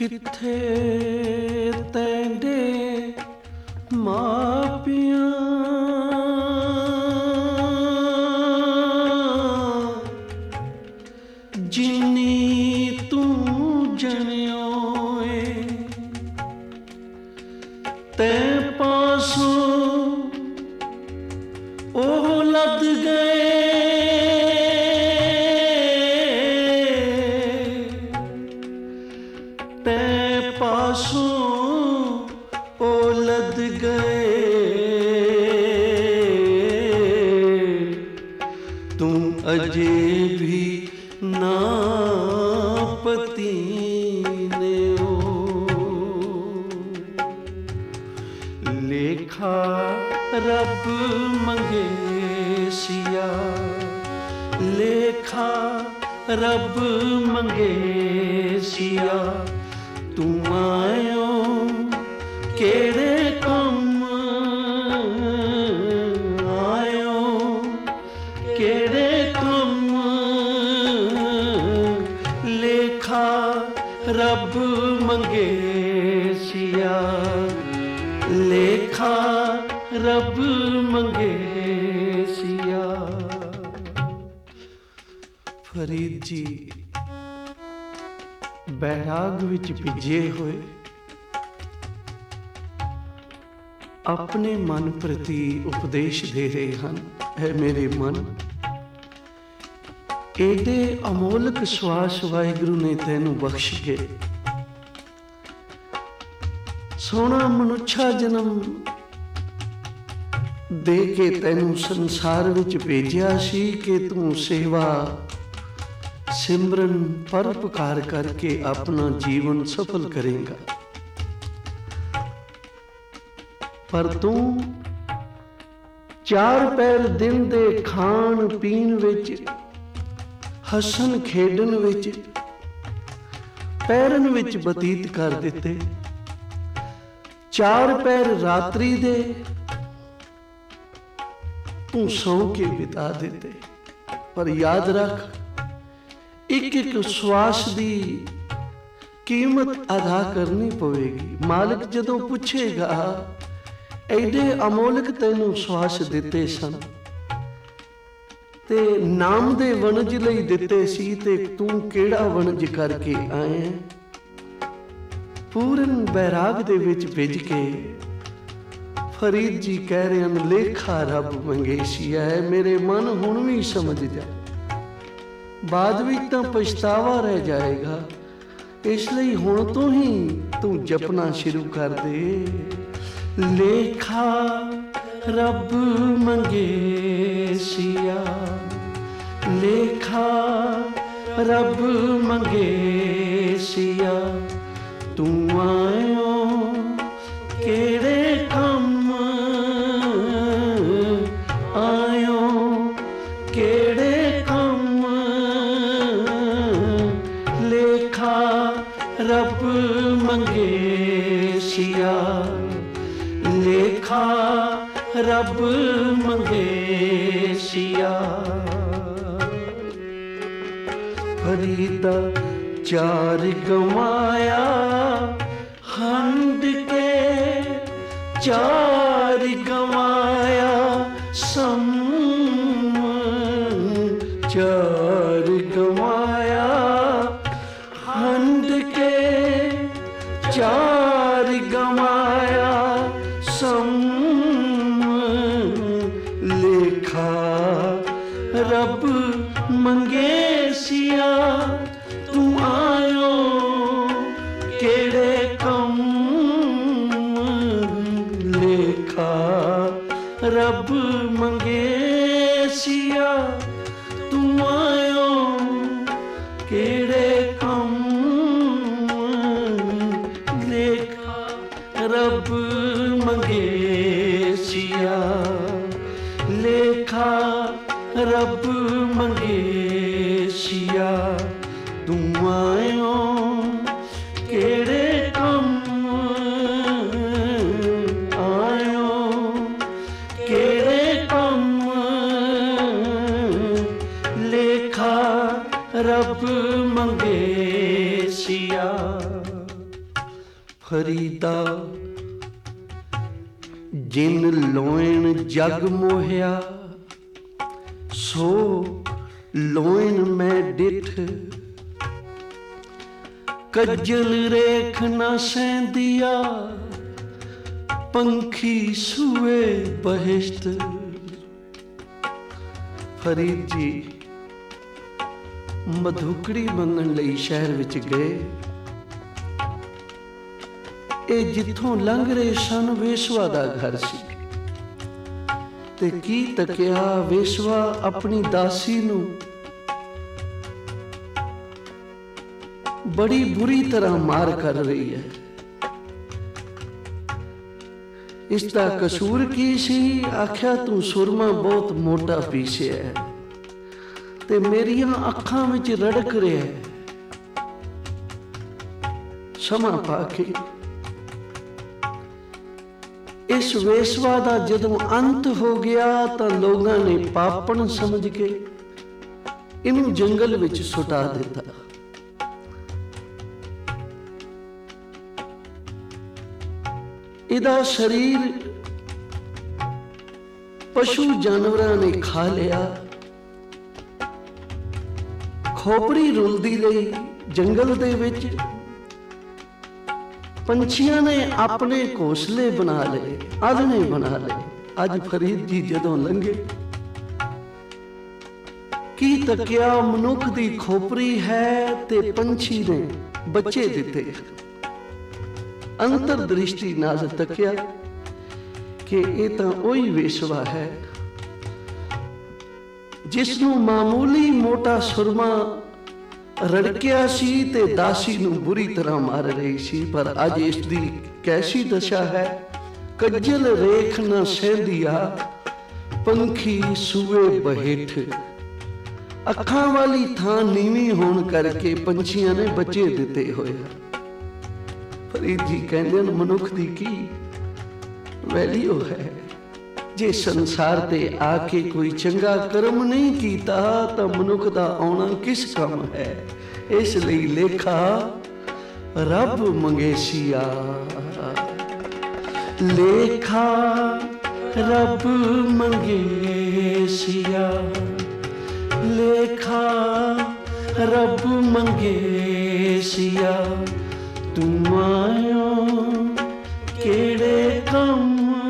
किथे तेरे मापिया जिन्नी तू जनियो ते पासों ओह लद गए ते पासों ओह लद गए तू अजे भी ना पति ने ओ लेखा रब मंगे सिया लेखा रब मंगे सिया तू आयो केड़े कम आयो केड़े कम लेखा रब मंगे सिया लेखा रब मंगे सिया। फरीद जी बैराग विच भिजे होए अपने मन प्रति उपदेश दे रहे हैं। है मेरे मन एडे अमोलक श्वास वाहिगुरु ने तैनू बख्श के सोना मनुष्या जन्म दे के तैनू संसार विच भेजिया सी कि तू सेवा सिमरन परोपकार करके अपना जीवन सफल करेगा। पर तू चार पैर दिन दे खान पीन विच हसन खेडन विच पैरन विच बतीत कर दिते। चार पैर रात्रि दे तू सौ के बिता देते। पर याद रख एक एक श्वास दी कीमत अदा करनी पवेगी। मालिक जदों पुछेगा एडे अमोलक तैनू श्वास दिते सन ते नाम दे वणज लई दिते सी ते तू केड़ा वणज करके आए। पूरन बैराग दे विच भिज के फरीद जी कह रहे हैं लेखा रब मंगेसिया है। मेरे मन हुण भी समझ जा बाद भी तो पछतावा रह जाएगा। इसलिए हुण तो ही तू जपना शुरू कर दे लेखा रब मंगेसिया लेखा रब मंगेसिया तू आयो केड़े कम आयो केड़े कम लेखा रब मंगेसिया लेखा रब मंगेसिया। फरीदा चार गवाया हंड के चार गवाया सम चार गवाया हंड के चार गवाया सम लेखा रब मंगेसिया तू आयो केड़े कम लेखा रब मंगेसिया तू आयो केड़े कम लेखा रब मंगेसिया लेखा रब मंगेसिया तू आयो केड़े कम आयो केड़े कम लेखा रब मंगेसिया। फरीदा जिन लोएन जग मोहिया, सो लोएन मैं डिठ। कज्जल रेख न सैंदिया, पंखी सूए बहिश्त। फरीद जी मधुकड़ी मंगण लई शहर विच गए। ਇਹ ਜਿੱਥੋਂ ਲੰਘ ਰਹੇ ਸਨ ਵੇਸ਼ਵਾ ਦਾ ਘਰ ਸੀ, ਤੇ ਕੀ ਤੱਕਿਆ ਵੇਸ਼ਵਾ ਆਪਣੀ ਦਾਸੀ ਨੂੰ ਬੜੀ ਬੁਰੀ ਤਰ੍ਹਾਂ ਮਾਰ ਕਰ ਰਹੀ ਹੈ। ਇਸ ਦਾ ਕਸੂਰ ਕੀ ਸੀ? ਆਖਿਆ ਤੂੰ ਸੁਰਮਾ ਬਹੁਤ ਮੋਟਾ ਪੀਸਿਆ ਹੈ ਤੇ ਮੇਰੀਆਂ ਅੱਖਾਂ ਵਿੱਚ ਰੜਕ ਰਿਹਾ ਹੈ। ਸਮਾਂ ਪਾ ਕੇ ਇਸ ਵੇਸ਼ਵਾ ਦਾ ਜਦੋਂ ਅੰਤ ਹੋ ਗਿਆ ਤਾਂ ਲੋਕਾਂ ਨੇ ਪਾਪਣ ਸਮਝ ਕੇ ਇਹਨੂੰ ਜੰਗਲ ਵਿੱਚ ਸੁਟਾ ਦਿੱਤਾ। ਇਹਦਾ ਸਰੀਰ ਪਸ਼ੂ ਜਾਨਵਰਾਂ ਨੇ ਖਾ ਲਿਆ। ਖੋਪੜੀ ਰੁਲਦੀ ਰਹੀ ਜੰਗਲ ਦੇ ਵਿੱਚ। ਪੰਛੀਆਂ ਨੇ ਆਪਣੇ ਘੋਂਸਲੇ ਬਣਾ ਲਏ, ਆਲਣੇ ਬਣਾ ਲਏ। ਅੱਜ ਫਰੀਦ ਜੀ ਜਦੋਂ ਲੰਘੇ, ਕੀ ਤੱਕਿਆ ਮਨੁੱਖ ਦੀ ਖੋਪਰੀ ਹੈ ਤੇ ਪੰਛੀ ਨੇ ਬੱਚੇ ਦਿੱਤੇ। ਅੰਤਰ ਦ੍ਰਿਸ਼ਟੀ ਨਾਲ ਤੱਕਿਆ ਕਿ ਇਹ ਤਾਂ ਉਹੀ ਵੇਸ਼ਵਾ ਹੈ ਜਿਸ ਨੂੰ ਮਾਮੂਲੀ ਮੋਟਾ ਸੁਰਮਾ ਰੜਕਿਆ ਸੀ ਤੇ ਦਾਸੀ ਨੂੰ ਬੁਰੀ ਤਰ੍ਹਾਂ ਮਾਰ ਰਹੀ ਸੀ। ਪਰ ਅੱਜ ਇਸ ਦੀ ਕੈਸੀ ਦਸ਼ਾ ਹੈ। ਕੱਜਲ ਰੇਖ ਨਾ ਸਹਿੰਦੀਆ, ਪੰਖੀ ਸੂਏ ਬਹੇਠ। ਅੱਖਾਂ ਵਾਲੀ ਥਾਂ ਨੀਵੀਂ ਹੋਣ ਕਰਕੇ ਪੰਛੀਆਂ ਨੇ ਬੱਚੇ ਦਿੱਤੇ ਹੋਏ। ਫਰੀਦ ਜੀ ਕਹਿੰਦੇ ਨੇ ਮਨੁੱਖ ਦੀ ਕੀ ਵੈਲਿਊ ਹੈ। ਜੇ ਸੰਸਾਰ ਤੇ ਆ ਕੇ ਕੋਈ ਚੰਗਾ ਕਰਮ ਨਹੀਂ ਕੀਤਾ ਤਾਂ ਮਨੁੱਖ ਦਾ ਆਉਣਾ ਕਿਸ ਕੰਮ ਹੈ। ਇਸ ਲਈ ਲੇਖਾ ਰੱਬ ਮੰਗੇਸੀਆ, ਲੇਖਾ ਰੱਬ ਮੰਗੇਸੀਆ, ਲੇਖਾ ਰੱਬ ਮੰਗੇਸੀਆ। ਤੂੰ ਆਇਓ ਕਿਹੜੇ ਕੰਮ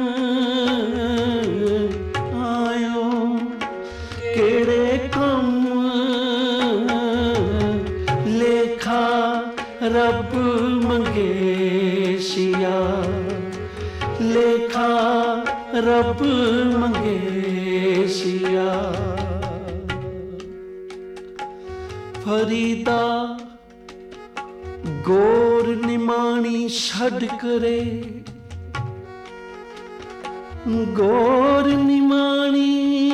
ਰੱਬ ਮੰਗੇਸੀਆ, ਲੇਖਾ ਰੱਬ ਮੰਗੇਸੀਆ। ਫਰੀਦਾ ਗੋਰ ਨਿਮਾਣੀ ਛੱਡ ਕਰੇ, ਗੋਰ ਨਿਮਾਣੀ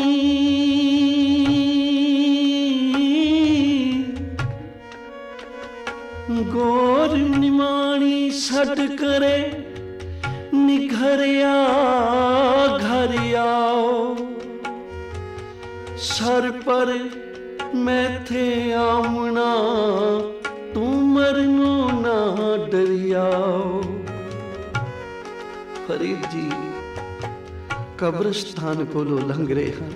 ਗੋਰ ਨਿਮਾਣੀ ਛੱਡ ਕਰੇ, ਨਿਘਰਿਆ ਘਰ ਆਓ। ਸਰ ਪਰ ਮੈਥੇ ਆਉਣਾ, ਤੂੰ ਮਰਨੋਂ ਨਾ ਡਰਿਆਓ। ਫਰੀਦ ਜੀ ਕਬਰਸਤਾਨ ਕੋਲੋਂ ਲੰਘ ਰਹੇ ਹਨ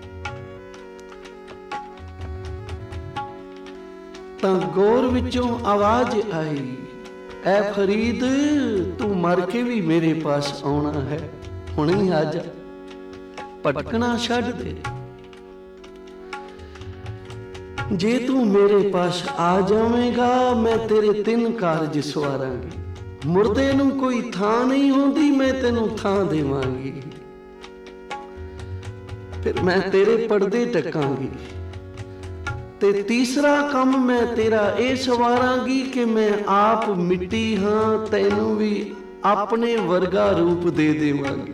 ਤਾਂ ਗੌਰ ਵਿੱਚੋਂ ਆਵਾਜ਼ ਆਈ, ਐ ਫਰੀਦ ਤੂੰ ਮਰ ਕੇ ਵੀ ਮੇਰੇ ਪਾਸ ਆਉਣਾ ਹੈ, ਹੁਣੇ ਆ ਜਾ, ਭਟਕਣਾ ਛੱਡ ਦੇ। ਜੇ ਤੂੰ ਮੇਰੇ ਪਾਸ ਆ ਜਾਵੇਂਗਾ ਮੈਂ ਤੇਰੇ 3 ਕਾਰਜ ਸਵਾਰਾਂਗੀ। ਮੁਰਦੇ ਨੂੰ ਕੋਈ ਥਾਂ ਨਹੀਂ ਹੁੰਦੀ, ਮੈਂ ਤੈਨੂੰ ਥਾਂ ਦੇਵਾਂਗੀ। ਫਿਰ ਮੈਂ ਤੇਰੇ ਪਰਦੇ ਢਕਾਂਗੀ ਤੇ ਤੀਸਰਾ ਕੰਮ ਮੈਂ ਤੇਰਾ ਇਹ ਸਵਾਰਾਂਗੀ ਕਿ ਮੈਂ ਆਪ ਮਿੱਟੀ ਹਾਂ, ਤੈਨੂੰ ਵੀ ਆਪਣੇ ਵਰਗਾ ਰੂਪ ਦੇ ਦੇਵਾਂਗੀ।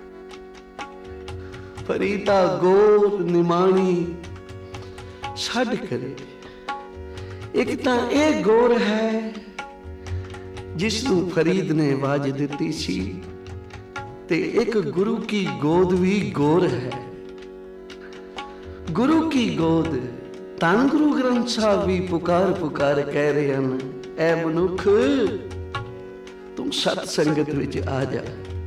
ਫਰੀਦਾ ਗੌਰ ਨਿਮਾਣੀ ਛੱਡ ਕਰੇ। ਇੱਕ ਤਾਂ ਇਹ ਗੌਰ ਹੈ ਜਿਸ ਨੂੰ ਫਰੀਦ ਨੇ ਆਵਾਜ਼ ਦਿੱਤੀ ਸੀ, ਤੇ ਇੱਕ ਗੁਰੂ ਕੀ ਗੋਦ ਵੀ ਗੌਰ ਹੈ। ਗੁਰੂ ਕੀ ਗੋਦ ਧੰਨ ਗੁਰੂ ਗ੍ਰੰਥ ਸਾਹਿਬ ਵੀ ਪੁਕਾਰ ਪੁਕਾਰ ਕਹਿ ਰਹੇ ਹਨ, ਐ ਮਨੁੱਖ ਤੂੰ ਸਤ ਸੰਗਤ ਵਿੱਚ ਆ ਜਾ।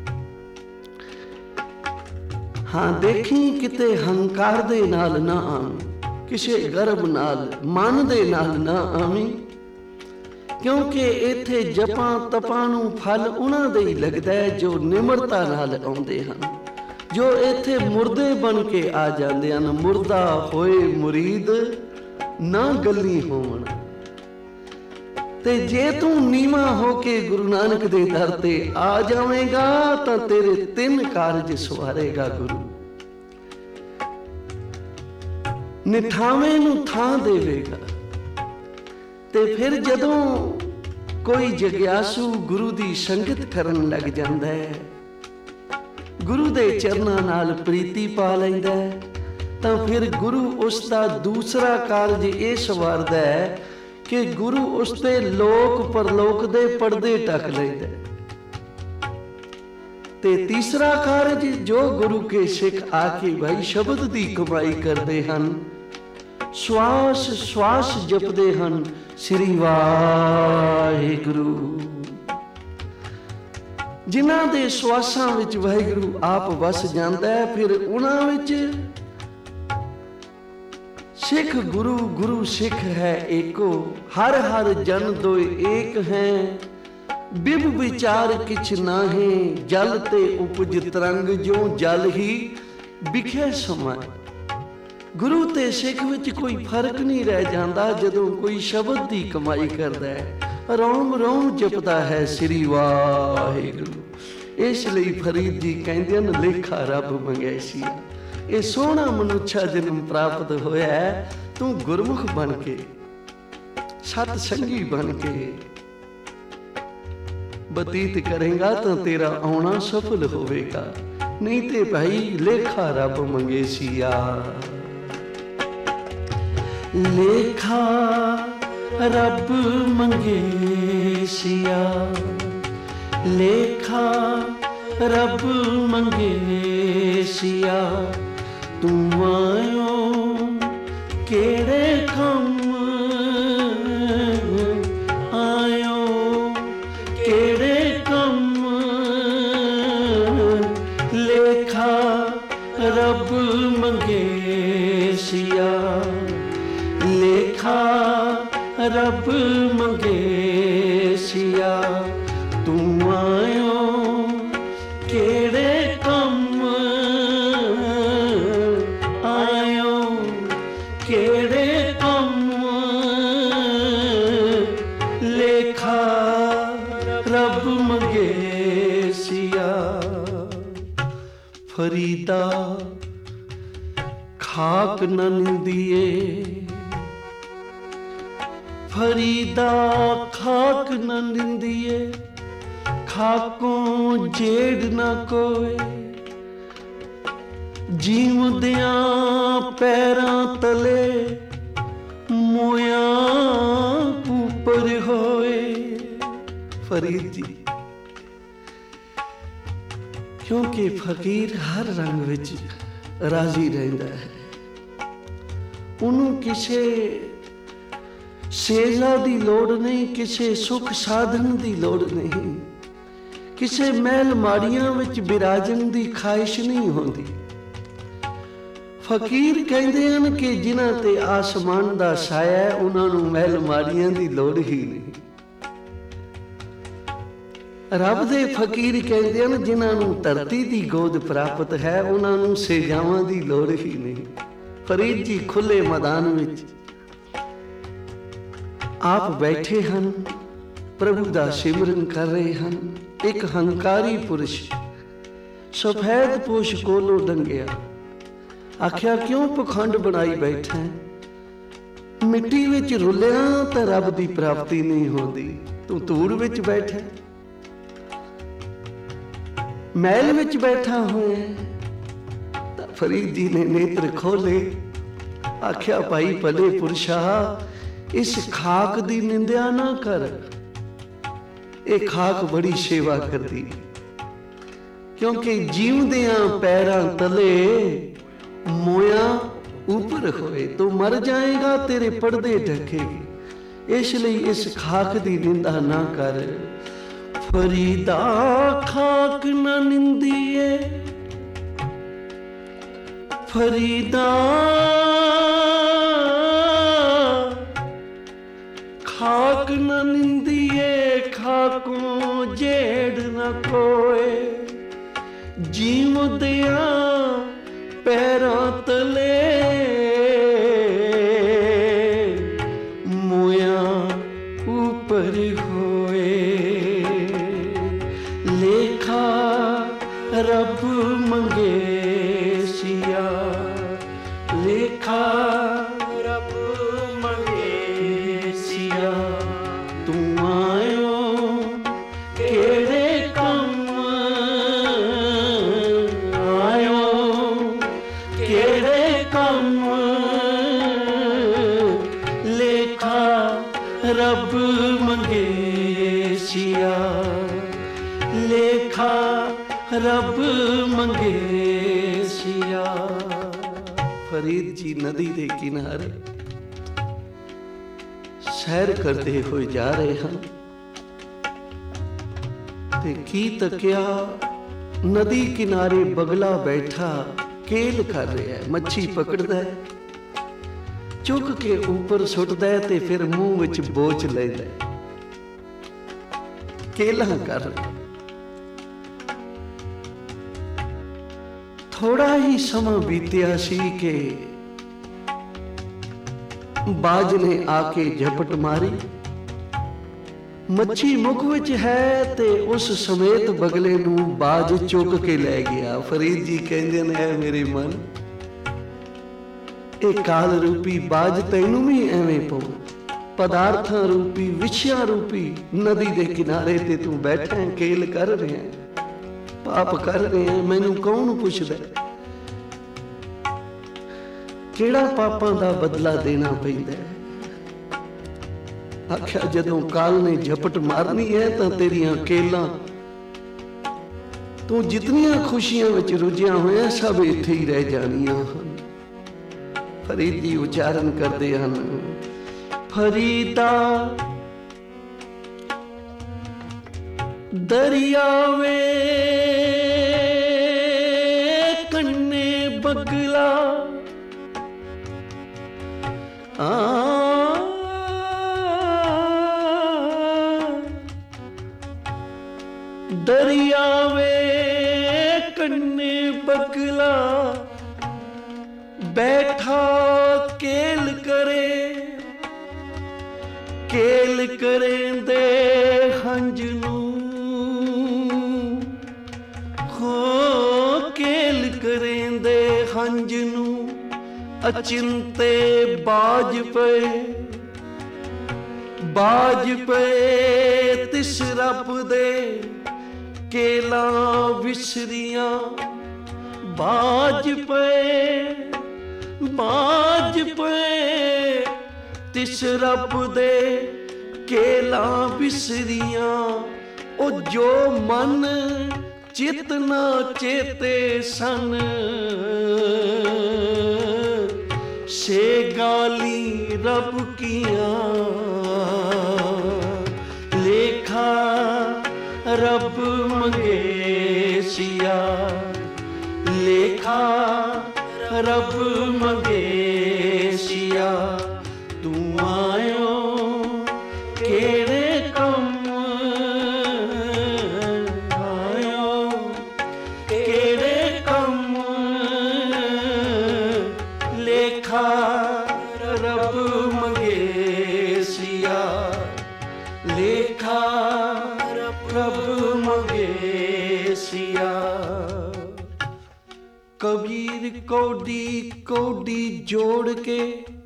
ਹਾਂ, ਦੇਖੀ ਕਿਤੇ ਹੰਕਾਰ ਦੇ ਨਾਲ ਨਾ ਆਵੀਂ, ਕਿਸੇ ਗਰਭ ਨਾਲ ਮਨ ਦੇ ਨਾਲ ਨਾ ਆਵੀਂ, ਕਿਉਂਕਿ ਇੱਥੇ ਜਪਾਂ ਤਪਾਂ ਨੂੰ ਫਲ ਉਹਨਾਂ ਦੇ ਹੀ ਲੱਗਦਾ ਹੈ ਜੋ ਨਿਮਰਤਾ ਨਾਲ ਆਉਂਦੇ ਹਨ, ਜੋ ਇੱਥੇ ਮੁਰਦੇ ਬਣ ਕੇ ਆ ਜਾਂਦੇ ਹਨ। ਮੁਰਦਾ ਹੋਏ ਮੁਰੀਦ ਨਾ ਗੱਲੀ ਹੋਵਣ। ਤੇ ਜੇ ਤੂੰ ਨੀਵਾਂ ਹੋ ਕੇ ਗੁਰੂ ਨਾਨਕ ਦੇ ਦਰ ਤੇ ਆ ਜਾਵੇਂਗਾ ਤਾਂ ਤੇਰੇ 3 ਕਾਰਜ ਸਵਾਰੇਗਾ ਗੁਰੂ। ਨਿਠਾਵੇਂ ਨੂੰ ਥਾਂ ਦੇਵੇਗਾ। ਤੇ ਫਿਰ ਜਦੋਂ ਕੋਈ ਜਗਿਆਸੂ ਗੁਰੂ ਦੀ ਸੰਗਤ ਕਰਨ ਲੱਗ ਜਾਂਦਾ ਹੈ, ਗੁਰੂ ਦੇ ਚਰਨਾਂ ਨਾਲ ਪ੍ਰੀਤੀ ਪਾ ਲੈਂਦਾ ਹੈ, ਤਾਂ ਫਿਰ ਗੁਰੂ ਉਸ ਦਾ ਦੂਸਰਾ ਕਾਰਜ ਇਹ ਸਵਾਰਦਾ ਹੈ ਕਿ ਗੁਰੂ ਉਸ ਤੇ ਲੋਕ ਪਰਲੋਕ ਦੇ ਪਰਦੇ ਢੱਕ ਲੈਂਦਾ। ਤੇ ਤੀਸਰਾ ਕਾਰਜ ਜੋ ਗੁਰੂ ਕੇ ਸਿੱਖ ਆ ਕੇ ਭਾਈ ਸ਼ਬਦ ਦੀ ਕਮਾਈ ਕਰਦੇ ਹਨ, ਸਵਾਸ ਸਵਾਸ ਜਪਦੇ ਹਨ, ਸ੍ਰੀ ਵਾਹਿਗੁਰੂ। ਜਿਨ੍ਹਾਂ ਦੇ ਸਵਾਸਾਂ ਵਿੱਚ ਵਾਹਿਗੁਰੂ ਆਪ ਵਸ ਜਾਂਦਾ ਹੈ, ਫਿਰ ਉਹਨਾਂ ਵਿੱਚ ਸਿੱਖ ਗੁਰੂ, ਗੁਰੂ ਸਿੱਖ ਹੈ ਏਕੋ, ਹਰ ਹਰ ਜਨ ਦੋਇ ਏਕ ਹੈ। ਬਿਬ ਵਿਚਾਰ ਕਿਛ ਨਾਹੀਂ, ਜਲ ਤੇ ਉਪਜ ਤਰੰਗ, ਜੋ ਜਲ ਹੀ ਵਿਖੇ ਸਮਾਏ। ਗੁਰੂ ਤੇ ਸਿੱਖ ਵਿੱਚ ਕੋਈ ਫਰਕ ਨਹੀਂ ਰਹਿ ਜਾਂਦਾ ਜਦੋਂ ਕੋਈ ਸ਼ਬਦ ਦੀ ਕਮਾਈ ਕਰਦਾ ਹੈ, ਰੋਮ ਰੋਮ ਜਪਦਾ ਹੈ ਸ੍ਰੀ ਵਾਹਿਗੁਰੂ। ਇਸ ਲਈ ਫਰੀਦ ਜੀ ਕਹਿੰਦੇ ਹਨ, ਲੇਖਾ ਰੱਬ ਮੰਗੈਸੀ। ਇਹ ਸੋਹਣਾ ਮਨੁੱਛਾ ਜਨਮ ਪ੍ਰਾਪਤ ਹੋਇਆ ਹੈ, ਤੂੰ ਗੁਰਮੁਖ ਬਣ ਕੇ, ਸਤ ਸੰਗੀ ਬਣ ਕੇ ਬਤੀਤ ਕਰੇਗਾ ਤਾਂ ਤੇਰਾ ਆਉਣਾ ਸਫਲ ਹੋਵੇਗਾ। ਨਹੀਂ ਤੇ ਭਾਈ ਲੇਖਾ ਰੱਬ ਮੰਗੇਸੀਆ। ਲੇਖਾ ਰੱਬ ਮੰਗੇਸੀਆ, ਲੇਖਾ ਰੱਬ ਮੰਗੇਸੀਆ। ਤੂੰ ਆਇਓ ਕਿਹੜੇ ਕੰਮ, ਆਇਓ ਕਿਹੜੇ ਕੰਮ। ਲੇਖਾ ਰੱਬ ਮੰਗੇਸੀਆ, ਲੇਖਾ ਰੱਬ ਮੰਗੇਸੀਆ। ਤੂੰ ਆਇਓ ਕਿਹੜੇ ਕੰਮ, ਆਇਓ ਕਿਹੜੇ ਕੰਮ। ਲੇਖਾ ਰੱਬ ਮੰਗੇਸੀਆ। ਫਰੀਦਾ ਖਾਕ ਨ ਨਿੰਦੀਏ, ਫਰੀਦਾ ਖਾਕ ਨ ਨਿੰਦੀਏ। ਖਾਕੋਂ ਜੇੜ ਨਾ ਕੋਏ, ਜੀਵਦਿਆਂ ਪੈਰਾਂ ਤਲੇ ਮੋਇਆ ਉੱਪਰ ਹੋਏ। ਫਰੀਦ ਜੀ, ਕਿਉਂਕਿ ਫਕੀਰ ਹਰ ਰੰਗ ਵਿੱਚ ਰਾਜ਼ੀ ਰਹਿੰਦਾ ਹੈ, ਉਹਨੂੰ ਕਿਸੇ ਸੇਜਾ ਦੀ ਲੋੜ ਨਹੀਂ, ਕਿਸੇ ਸੁਖ ਸਾਧਨ ਦੀ ਲੋੜ ਨਹੀਂ, ਕਿਸੇ ਮਹਿਲ ਮਾੜੀਆਂ ਵਿੱਚ ਬਿਰਾਜਣ ਦੀ ਖਾਹਿਸ਼ ਨਹੀਂ ਹੁੰਦੀ। ਫਕੀਰ ਕਹਿੰਦੇ ਹਨ ਕਿ ਜਿਨ੍ਹਾਂ ਤੇ ਆਸਮਾਨ ਦਾ ਸਾਇਆ ਹੈ, ਉਹਨਾਂ ਨੂੰ ਮਹਿਲ ਮਾੜੀਆਂ ਦੀ ਲੋੜ ਹੀ ਨਹੀਂ। ਰੱਬ ਦੇ ਫਕੀਰ ਕਹਿੰਦੇ ਹਨ ਜਿਨ੍ਹਾਂ ਨੂੰ ਧਰਤੀ ਦੀ ਗੋਦ ਪ੍ਰਾਪਤ ਹੈ, ਉਹਨਾਂ ਨੂੰ ਸੇਜਾਵਾਂ ਦੀ ਲੋੜ ਹੀ ਨਹੀਂ। ਫਰੀਦ ਜੀ ਖੁੱਲੇ ਮੈਦਾਨ ਵਿੱਚ ਆਪ ਬੈਠੇ ਹਨ, ਪ੍ਰਭੂ ਦਾ ਸਿਮਰਨ ਕਰ ਰਹੇ ਹਨ। ਇੱਕ ਹੰਕਾਰੀ ਪੁਰਸ਼ ਸਫੈਦ ਪੋਸ਼ ਕੋਲੋਂ ਲੰਘਿਆ, ਆਖਿਆ ਕਿਉਂ ਪਖੰਡ ਬਣਾਈ ਬੈਠਾ, ਮਿੱਟੀ ਵਿੱਚ ਰੁਲਿਆ ਤਾਂ ਰੱਬ ਦੀ ਪ੍ਰਾਪਤੀ ਨਹੀਂ ਹੁੰਦੀ, ਤੂੰ ਧੂੜ ਵਿੱਚ ਬੈਠਾ, ਮਹਿਲ ਵਿੱਚ ਬੈਠਾ ਹੋਇਆ। ਤਾਂ ਫਰੀਦ ਜੀ ਨੇ ਨੇਤਰ ਖੋਲੇ, ਆਖਿਆ ਭਾਈ ਭਲੇ ਪੁਰਸ਼ਾ, ਇਸ ਖਾਕ ਦੀ ਨਿੰਦਿਆ ਨਾ ਕਰ, ਇਹ ਖਾਕ ਬੜੀ ਸੇਵਾ ਕਰਦੀ, ਕਿਉਂਕਿ ਜੀਵਦਿਆਂ ਪੈਰਾਂ ਤਲੇ ਮੋਇਆ ਉੱਪਰ ਹੋਏ। ਤੂੰ ਮਰ ਜਾਏਗਾ, ਤੇਰੇ ਪਰਦੇ ਢਕੇਗੀ, ਇਸ ਲਈ ਇਸ ਖਾਕ ਦੀ ਨਿੰਦਾ ਨਾ ਕਰ। फरीदा खाक न निंदिए, फरीदा खाक न निंदिए, खाकों जेड़ न कोए, जीव दिया पैरां तले मोया ऊपर होए। लेखा रब मंगे सिया, लेखा रब मंगे सिया। तू आयो केड़े कम आयो, केड़े कम लेखा रब मंगे सिया, लेखा रब मंगे सिया। फरीद जी नदी के किनारे सैर करते हुए जा रहे हैं ते की तकिया नदी किनारे बगला बैठा केल कर रहा है, मच्छी पकड़दा है, चुक के ऊपर सुटदा है ते फिर मुंह विच बोच लैंदा है, केला कर। थोड़ा ही समा बीतिया सी के बाज ने आके झपट मारी, मच्छी मुख विच है ते उस समेत बगले नू बाज चुक के लै गया। फरीद जी कहंदे ने ऐ मेरे मन, ए काल रूपी बाज तैनू भी एवें पऊ, पदार्थां रूपी विषयां रूपी नदी दे किनारे ते तू बैठा है, केल कर रहे हैं, पाप कर रहे हैं, मैनू कौन पुछदा किहड़ा पापां दा बदला देना पैंदा है। आख्या जदों काल ने झपट मारनी है तो तेरियां केलां तू जितनियां खुशियां विच रुझिया होया सब इत्थे ही रह जानियां हन। फरीद जी उच्चारण करदे हन, फरीदा दरियावे कन्ने बगला दरियावे कन्ने बगला बैठा केल करे, केल करें दे हंज नू हो, केल करें दे हंज नू अचिंते बाज पे, बाज पे तिस रब दे केला विसरियां, बाज पे, बाज पे तिस रब दे केला विसरियां। ओ जो मन चित ना चेते सन, से गाली रब किया, लेखा रब मंगे सिया, लेखा रब मंगे सिया। तू आयो केड़े कम आयो, केड़े कम लेखा रब मंगे सिया, लेखा रब मंगे सिया। कबीर कौडी कौडी जोड़ के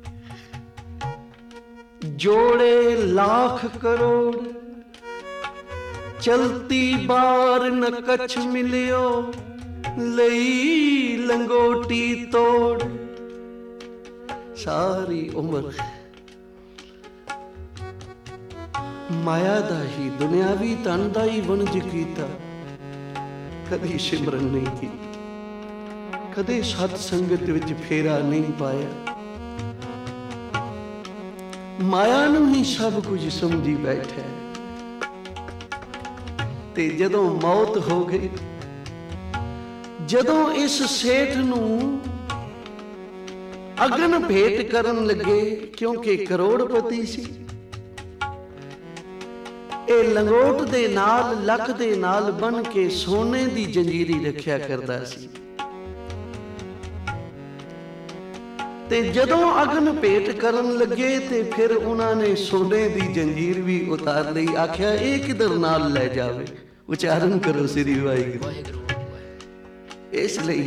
जोड़े लाख करोड़, चलती बार न कछ मिलियो, लई लंगोटी तोड़। सारी उम्र माया दा ही दुनियावी धन दा ही वणज कीता, कदी सिमरन नहीं की, कदे सत संगत विच फेरा नहीं पाया। माया नूं ही सब कुछ समझी बैठा। ਤੇ ਜਦੋਂ ਮੌਤ ਹੋ ਗਈ, ਜਦੋਂ ਇਸ ਸੇਠ ਨੂੰ ਅਗਨ ਭੇਟ ਕਰਨ ਲੱਗੇ, ਕਿਉਂਕਿ ਕਰੋੜਪਤੀ ਸੀ, ਇਹ ਲੰਗੋਟ ਦੇ ਨਾਲ, ਲੱਕ ਦੇ ਨਾਲ ਬੰਨ ਕੇ ਸੋਨੇ ਦੀ ਜੰਜੀਰੀ ਰੱਖਿਆ ਕਰਦਾ ਸੀ। ਤੇ ਜਦੋਂ ਅਗਨ ਭੇਟ ਕਰਨ ਲੱਗੇ ਤੇ ਫਿਰ ਉਹਨਾਂ ਨੇ ਸੋਨੇ ਦੀ ਜੰਜੀਰ ਵੀ ਉਤਾਰ ਲਈ। ਆਖਿਆ ਇਹ ਕਿਧਰ ਨਾਲ ਲੈ ਜਾਵੇ, ਉਚਾਰਨ ਕਰੋ ਸ੍ਰੀ ਵਾਹਿਗੁਰੂ। ਇਸ ਲਈ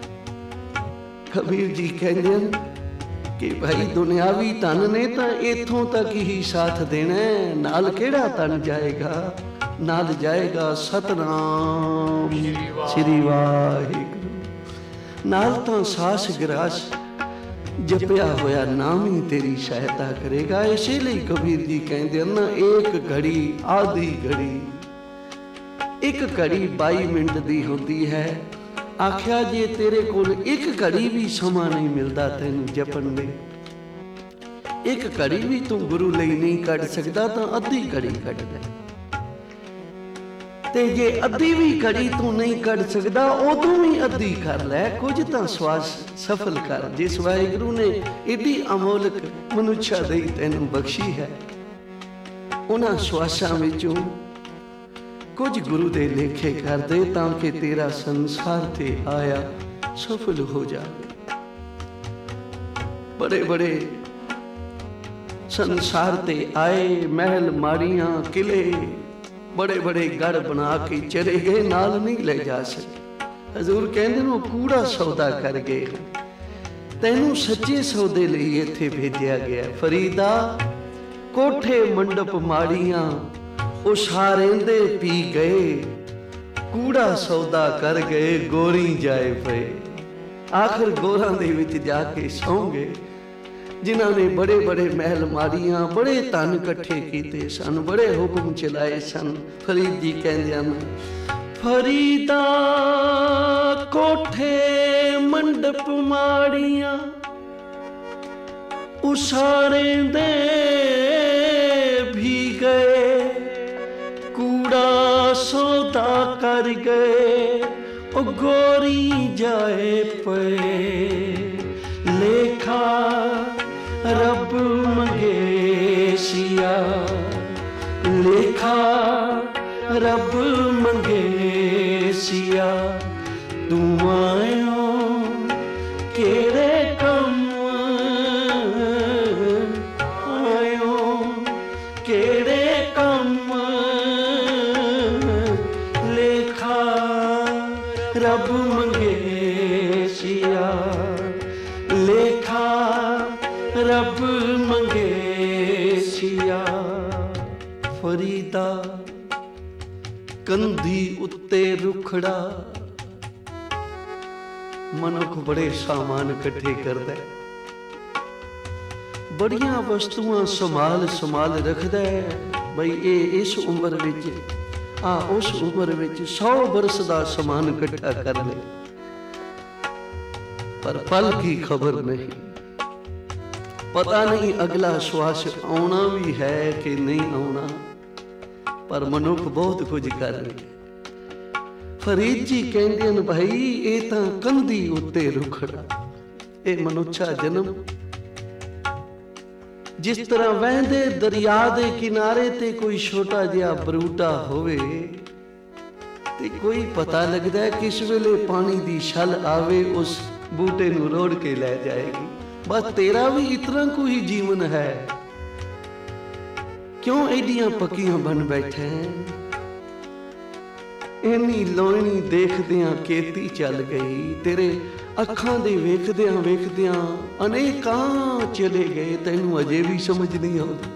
ਕਬੀਰ ਜੀ ਕਹਿੰਦੇ ਹਨ ਕਿ ਭਾਈ ਦੁਨਿਆਵੀ ਧਨ ਨੇ ਤਾਂ ਇੱਥੋਂ ਤੱਕ ਹੀ ਸਾਥ ਦੇਣਾ, ਨਾਲ ਕਿਹੜਾ ਧਨ ਜਾਏਗਾ? ਨਾਲ ਜਾਏਗਾ ਸਤਨਾਮ ਸ੍ਰੀ ਵਾਹਿਗੁਰੂ। ਨਾਲ ਤਾਂ ਸਾਸ ਗਰਾਸ ਜਪਿਆ ਹੋਇਆ ਨਾਮ ਹੀ ਤੇਰੀ ਸਹਾਇਤਾ ਕਰੇਗਾ। ਇਸੇ ਲਈ ਕਬੀਰ ਜੀ ਕਹਿੰਦੇ ਹਨ ਨਾ, ਇੱਕ ਘੜੀ ਆਧੀ ਘੜੀ, ਇੱਕ ਘੜੀ 22 ਮਿੰਟ ਦੀ ਹੁੰਦੀ ਹੈ। ਆਖਿਆ ਜੇ ਤੇਰੇ ਕੋਲ ਇੱਕ ਘੜੀ ਵੀ ਸਮਾਂ ਨਹੀਂ ਮਿਲਦਾ ਤੈਨੂੰ ਜਪਣ ਲਈ, ਇੱਕ ਘੜੀ ਵੀ ਤੂੰ ਗੁਰੂ ਲਈ ਨਹੀਂ ਕੱਢ ਸਕਦਾ, ਤਾਂ ਅੱਧੀ ਘੜੀ ਕੱਢ ਲੈ। ਤੇ ਜੇ ਅੱਧੀ ਵੀ ਘੜੀ ਤੂੰ ਨਹੀਂ ਕੱਢ ਸਕਦਾ, ਉਦੋਂ ਵੀ ਅੱਧੀ ਕਰ ਲੈ, ਕੁਝ ਤਾਂ ਸਵਾਸ ਸਫਲ ਕਰ। ਜਿਸ ਵਾਹਿਗੁਰੂ ਨੇ ਏਡੀ ਅਮੋਲਕ ਮਨੁੱਖਾ ਦੇਈ ਤੈਨੂੰ ਬਖਸ਼ੀ ਹੈ, ਉਹਨਾਂ ਸਵਾਸਾਂ ਵਿੱਚੋਂ ਕੁਝ ਗੁਰੂ ਦੇ ਲੇਖੇ ਕਰ ਦੇ, ਤਾਂ ਕਿ ਤੇਰਾ ਸੰਸਾਰ ਤੇ ਆਇਆ ਸਫਲ ਹੋ ਜਾਵੇ। ਬੜੇ ਬੜੇ ਸੰਸਾਰ ਤੇ ਆਏ, ਮਹਿਲ ਮਾੜੀਆਂ ਕਿਲੇ, ਬੜੇ ਬੜੇ ਗੜ ਬਣਾ ਕੇ ਚਲੇ ਗਏ, ਨਾਲ ਨਹੀਂ ਲੈ ਜਾ ਸਕੇ। ਹਜ਼ੂਰ ਕਹਿੰਦੇ ਨੇ ਉਹ ਕੂੜਾ ਸੌਦਾ ਕਰ ਗਏ, ਤੈਨੂੰ ਸੱਚੇ ਸੌਦੇ ਲਈ ਇੱਥੇ ਭੇਜਿਆ ਗਿਆ। ਫਰੀਦਾ ਕੋਠੇ ਮੰਡਪ ਮਾੜੀਆਂ ਉਸਾਰੇਂਦੇ ਪੀ ਗਏ, ਕੂੜਾ ਸੌਦਾ ਕਰ ਗਏ, ਗੋਰੀ ਜਾਏ ਪਏ। ਆਖਰ ਗੋਰਾਂ ਦੇ ਵਿੱਚ ਜਾ ਕੇ ਸੌਂ ਗਏ, ਜਿਨ੍ਹਾਂ ਨੇ ਬੜੇ ਬੜੇ ਮਹਿਲ ਮਾਰੀਆਂ, ਬੜੇ ਧਨ ਇਕੱਠੇ ਕੀਤੇ ਸਨ, ਬੜੇ ਹੁਕਮ ਚਲਾਏ ਸਨ। ਫਰੀਦ ਜੀ ਕਹਿੰਦੇ ਹਨ, ਫਰੀਦਾ ਕੋਠੇ ਮੰਡਪ ਮਾੜੀਆਂ ਉਸਾਰੇਂਦੇ ਵੀ ਗਏ, ਕੂੜਾ ਸੌਦਾ ਕਰ ਗਏ, ਉਹ ਗੋਰੀ ਜਾਏ ਪਏ। ਲੇਖਾ ਰੱਬ ਮੰਗੇ ਸੀਆ, ਲੇਖਾ ਰੱਬ ਮੰਗੇ ਸੀਆ, ਤੂੰ ਆਇਓ ਕਿਹੜੇ ਕੰਮ ਆਇਓ, ਕਿਹੜੇ ਕੰਮ। ਲੇਖਾ ਰੱਬ ਮੰਗੇ ਸੀਆ, ਲੇਖਾ ਰੱਬ ਮੰਗੇ ਸੀਆ। ਫਰੀਦਾ ਕੰਧੀ ਉੱਤੇ ਰੁਖੜਾ, ਮਨੁੱਖ ਬੜੇ ਸਾਮਾਨ ਇਕੱਠੇ ਕਰਦਾ, ਬੜੀਆਂ ਵਸਤੂਆਂ ਸੰਭਾਲ ਰੱਖਦਾ। ਬਈ ਇਹ ਇਸ ਉਮਰ ਵਿੱਚ, ਉਸ ਉਮਰ ਵਿੱਚ 100 ਬਰਸ ਦਾ ਸਮਾਨ ਇਕੱਠਾ ਕਰ ਲੈ, ਪਰ ਪਲ ਕੀ ਖਬਰ ਨਹੀਂ, ਪਤਾ ਨਹੀਂ ਅਗਲਾ ਸਵਾਸ ਆਉਣਾ ਵੀ ਹੈ ਕਿ ਨਹੀਂ ਆਉਣਾ। ਪਰ ਮਨੁੱਖ ਬਹੁਤ ਕੁਝ ਕਰ ਰਿਹਾ। ਫਰੀਦ ਜੀ ਕਹਿੰਦੇ ਹਨ, ਭਾਈ ਇਹ ਤਾਂ ਕੰਧੀ ਉੱਤੇ ਰੁਖੜਾ, ਇਹ ਮਨੁੱਖਾ ਜਨਮ ਜਿਸ ਤਰ੍ਹਾਂ ਵਹਿੰਦੇ ਦਰਿਆ ਦੇ ਕਿਨਾਰੇ ਤੇ ਕੋਈ ਛੋਟਾ ਜਿਹਾ ਬਰੂਟਾ ਹੋਵੇ ਤੇ ਕੋਈ ਪਤਾ ਲੱਗਦਾ ਕਿਸ ਵੇਲੇ ਪਾਣੀ ਦੀ ਛਲ ਆਵੇ, ਉਸ ਬੂਟੇ ਨੂੰ ਰੋੜ ਕੇ ਲੈ ਜਾਏਗੀ। ਬਸ ਤੇਰਾ ਵੀ ਇਤਨਾ ਕੋਈ ਜੀਵਨ ਹੈ, ਕਿਉਂ ਐਡੀਆਂ ਪੱਕੀਆਂ ਬਣ ਬੈਠੇ? ਇੰਨੀ ਲੋਹਣੀ ਦੇਖਦਿਆਂ ਕੇਤੀ ਚੱਲ ਗਈ, ਤੇਰੇ ਅੱਖਾਂ ਦੇ ਵੇਖਦਿਆਂ ਵੇਖਦਿਆਂ ਅਨੇਕਾਂ ਚਲੇ ਗਏ, ਤੈਨੂੰ ਅਜੇ ਵੀ ਸਮਝ ਨਹੀਂ ਆਉਂਦੀ।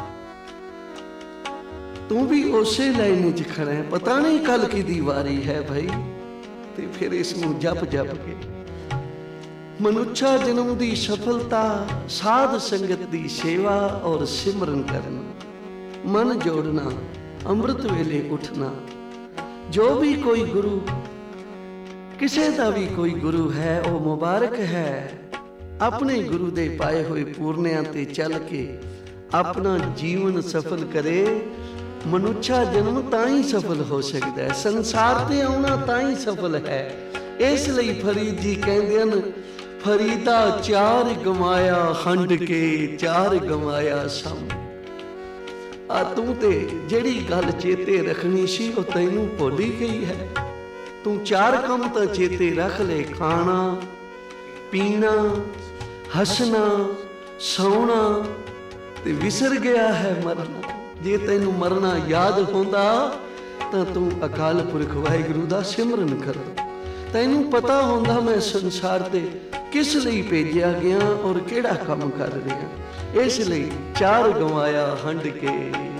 ਤੂੰ ਵੀ ਉਸੇ ਲਾਈਨ 'ਚ ਖੜਾ ਹੈ, ਪਤਾ ਨਹੀਂ ਕੱਲ ਕਿਹਦੀ ਵਾਰੀ ਹੈ ਭਾਈ। ਤੇ ਫਿਰ ਇਸ ਨੂੰ ਜਪ ਜਪ ਕੇ ਮਨੁੱਖਾ ਜਨਮ ਦੀ ਸਫਲਤਾ, ਸਾਧ ਸੰਗਤ ਦੀ ਸੇਵਾ ਔਰ ਸਿਮਰਨ ਕਰਨਾ, ਮਨ ਜੋੜਨਾ, ਅੰਮ੍ਰਿਤ ਵੇਲੇ ਉੱਠਣਾ। ਜੋ ਵੀ ਕੋਈ ਗੁਰੂ, ਕਿਸੇ ਦਾ ਵੀ ਕੋਈ ਗੁਰੂ ਹੈ, ਉਹ ਮੁਬਾਰਕ ਹੈ। ਆਪਣੇ ਗੁਰੂ ਦੇ ਪਾਏ ਹੋਏ ਪੂਰਨਿਆਂ ਤੇ ਚੱਲ ਕੇ ਆਪਣਾ ਜੀਵਨ ਸਫਲ ਕਰੇ, ਮਨੁੱਖਾ ਜਨਮ ਤਾਂ ਹੀ ਸਫਲ ਹੋ ਸਕਦਾ ਹੈ, ਸੰਸਾਰ ਤੇ ਆਉਣਾ ਤਾਂ ਹੀ ਸਫਲ ਹੈ। ਇਸ ਲਈ ਫਰੀਦ ਜੀ ਕਹਿੰਦੇ ਹਨ, ਫਰੀਦਾ ਚਾਰ ਗਮਾਇਆ ਹੰਡ ਕੇ, ਚਾਰ ਗਮਾਇਆ ਸਮ। ਆ ਤੂੰ ਤੇ ਜਿਹੜੀ ਗੱਲ ਚੇਤੇ ਰੱਖਣੀ ਸੀ ਉਹ ਤੈਨੂੰ ਭੁੱਲ ਹੀ ਗਈ ਹੈ। ਤੂੰ ਚਾਰ ਕੰਮ ਤਾਂ ਚੇਤੇ ਰੱਖ ਲੈ, ਖਾਣਾ ਪੀਣਾ, ਹੱਸਣਾ, ਸੌਣਾ, ਤੇ ਵਿਸਰ ਗਿਆ ਹੈ ਮਰਨਾ। ਜੇ ਤੈਨੂੰ ਮਰਨਾ ਯਾਦ ਹੁੰਦਾ ਤਾਂ ਤੂੰ ਅਕਾਲ ਪੁਰਖ ਵਾਹਿਗੁਰੂ ਦਾ ਸਿਮਰਨ ਕਰਦਾ। ਤੈਨੂੰ ਪਤਾ ਹੁੰਦਾ ਮੈਂ ਸੰਸਾਰ ਤੇ ਕਿਸ ਲਈ ਭੇਜਿਆ ਗਿਆ ਔਰ ਕਿਹੜਾ ਕੰਮ ਕਰ ਰਿਹਾ। ਇਸ ਲਈ ਚਾਰ ਗਵਾਇਆ ਹੰਡ ਕੇ,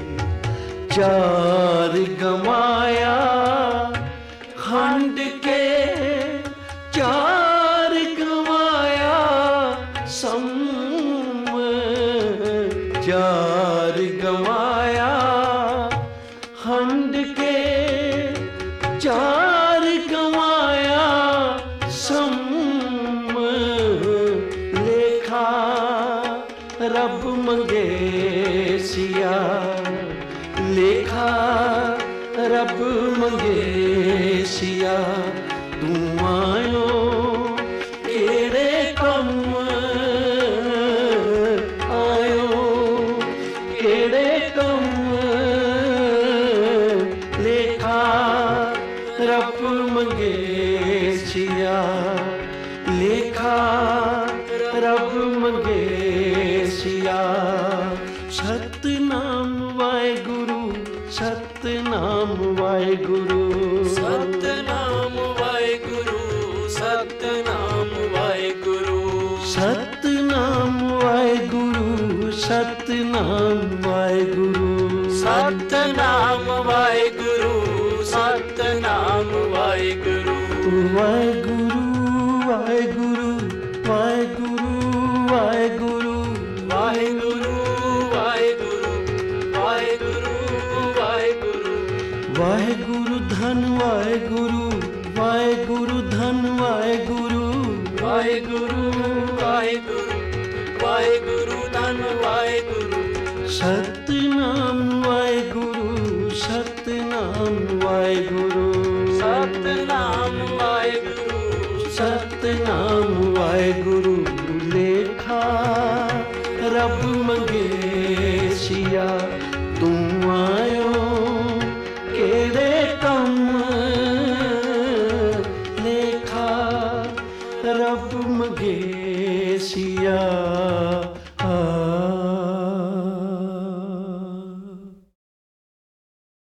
ਚਾਰ ਗਵਾਇਆ ਹੰਡ ਕੇ, ਚਾਰ ਗਵਾਇਆ ਸਮ, ਚਾਰ ਗਵਾਇਆ ਹੰਡ ਕੇ, ਚਾਰ ਗਵਾਇਆ ਸਮ। ਲੇਖਾ ਰੱਬ ਮੰਗੇ ਸਿਆ, ਲੇਖਾ ਰੱਬ ਮੰਗੇ ਸਿਆ। ਤੂੰ ਆਇਓ ਕਿਹੜੇ ਕੰਮ ਆਇਓ, ਕਿਹੜੇ ਕੰਮ। ਲੇਖਾ ਰੱਬ ਮੰਗੇ ਸਿਆ, ਲੇਖਾ ਰੱਬ ਮੰਗੇ ਸਿਆ। ਸਤਿਨਾਮ ਵਾਹਿਗੁਰੂ, ਸਤਿਨਾਮ ਵਾਹਿਗੁਰੂ, ਸਤਿਨਾਮ ਵਾਹਿਗੁਰੂ, ਸਤਿਨਾਮ ਵਾਹਿਗੁਰੂ, ਸਤਿਨਾਮ ਵਾਹਿਗੁਰੂ, ਸਤਿਨਾਮ ਵਾਹਿਗੁਰੂ, ਸਤਿਨਾਮ ਵਾਹਿਗੁਰੂ, ਸਤਿਨਾਮ ਵਾਹਿਗੁਰੂ। ਵਾਹਿਗੁਰੂ ਵਾਹਿਗੁਰੂ ਵਾਹਿਗੁਰੂ ਵਾਹਿਗੁਰੂ ਵਾਹਿਗੁਰੂ ਵਾਹਿਗੁਰੂ ਵਾਹਿਗੁਰੂ ਵਾਹਿਗੁਰੂ। ਵਾਹਿਗੁਰੂ ਧੰਨ ਵਾਹਿਗੁਰੂ, ਵਾਹਿਗੁਰੂ ਧੰਨ ਵਾਹਿਗੁਰੂ, ਵਾਹਿਗੁਰੂ ਵਾਹਿਗੁਰੂ ਵਾਹਿਗੁਰੂ ਧੰਨ ਵਾਹਿਗੁਰੂ। ਸਤਿਨਾਮ ਵਾਹਿਗੁਰੂ, ਸਤਿਨਾਮ ਵਾਹਿਗੁਰੂ, ਸਤਿਨਾਮ ਵਾਹਿਗੁਰੂ, ਸਤਿਨਾਮ ਵਾਹਿਗੁਰੂ। ਲੇਖਾ ਰੱਬ ਮੰਗੇ ਸਿਆ, ਤੂੰ ਆਇਓ ਕਿਹੜੇ ਕੰਮ। ਲੇਖਾ ਰੱਬ ਮੰਗੇ ਸਿਆ,